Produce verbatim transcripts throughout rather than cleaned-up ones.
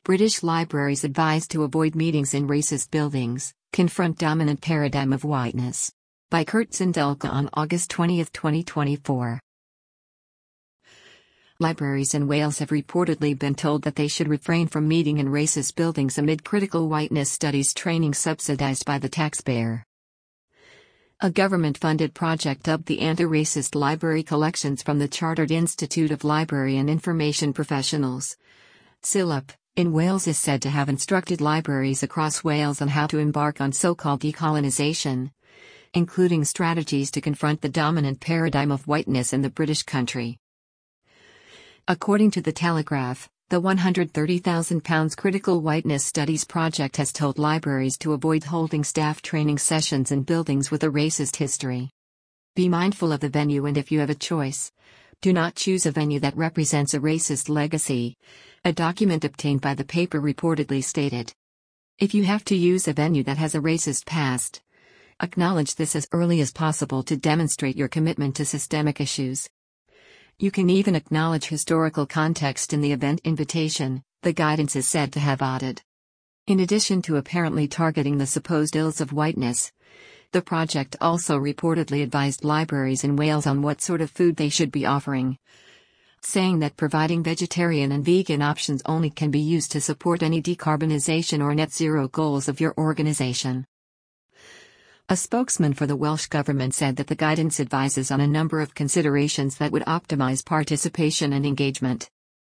British libraries advised to avoid meetings in racist buildings, confront dominant paradigm of whiteness. By Kurt Sindelka on August twentieth, twenty twenty-four. Libraries in Wales have reportedly been told that they should refrain from meeting in racist buildings amid critical whiteness studies training subsidized by the taxpayer. A government-funded project dubbed the Anti-Racist Library Collections from the Chartered Institute of Library and Information Professionals, C I L I P, in Wales is said to have instructed libraries across Wales on how to embark on so-called decolonisation, including strategies to confront the dominant paradigm of whiteness in the British country. According to The Telegraph, the one hundred thirty thousand pounds Critical Whiteness Studies project has told libraries to avoid holding staff training sessions in buildings with a racist history. Be mindful of the venue, and if you have a choice, do not choose a venue that represents a racist legacy, a document obtained by the paper reportedly stated. If you have to use a venue that has a racist past, acknowledge this as early as possible to demonstrate your commitment to systemic issues. You can even acknowledge historical context in the event invitation, the guidance is said to have added. In addition to apparently targeting the supposed ills of whiteness, the project also reportedly advised libraries in Wales on what sort of food they should be offering, saying that providing vegetarian and vegan options only can be used to support any decarbonisation or net zero goals of your organisation. A spokesman for the Welsh Government said that the guidance advises on a number of considerations that would optimise participation and engagement.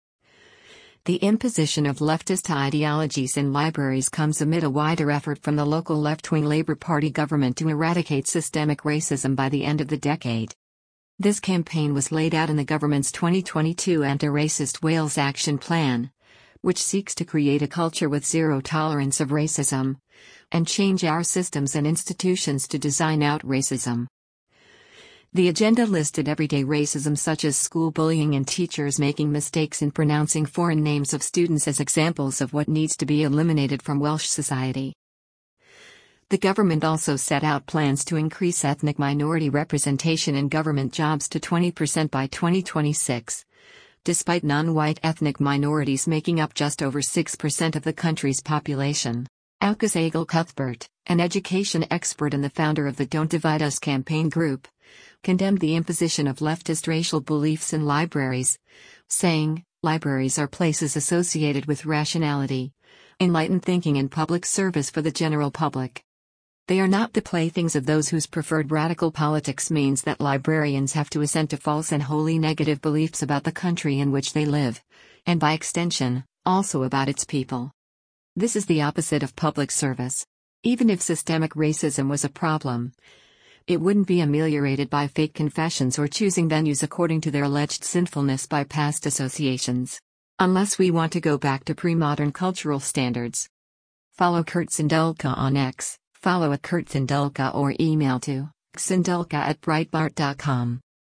The imposition of leftist ideologies in libraries comes amid a wider effort from the local left-wing Labour Party government to eradicate systemic racism by the end of the decade. This campaign was laid out in the government's twenty twenty-two Anti-Racist Wales Action Plan, which seeks to create a culture with zero tolerance of racism, and change our systems and institutions to design out racism. The agenda listed everyday racism such as school bullying and teachers making mistakes in pronouncing foreign names of students as examples of what needs to be eliminated from Welsh society. The government also set out plans to increase ethnic minority representation in government jobs to twenty percent by twenty twenty-six, despite non-white ethnic minorities making up just over six percent of the country's population. Aucas Aigul Cuthbert, an education expert and the founder of the Don't Divide Us campaign group, condemned the imposition of leftist racial beliefs in libraries, saying, "Libraries are places associated with rationality, enlightened thinking and public service for the general public. They are not the playthings of those whose preferred radical politics means that librarians have to assent to false and wholly negative beliefs about the country in which they live, and by extension, also about its people. This is the opposite of public service. Even if systemic racism was a problem, it wouldn't be ameliorated by fake confessions or choosing venues according to their alleged sinfulness by past associations. Unless we want to go back to pre-modern cultural standards." Follow Kurt Sindelka on X, follow at Kurt Sindelka or email to sindelka at breitbart dot com.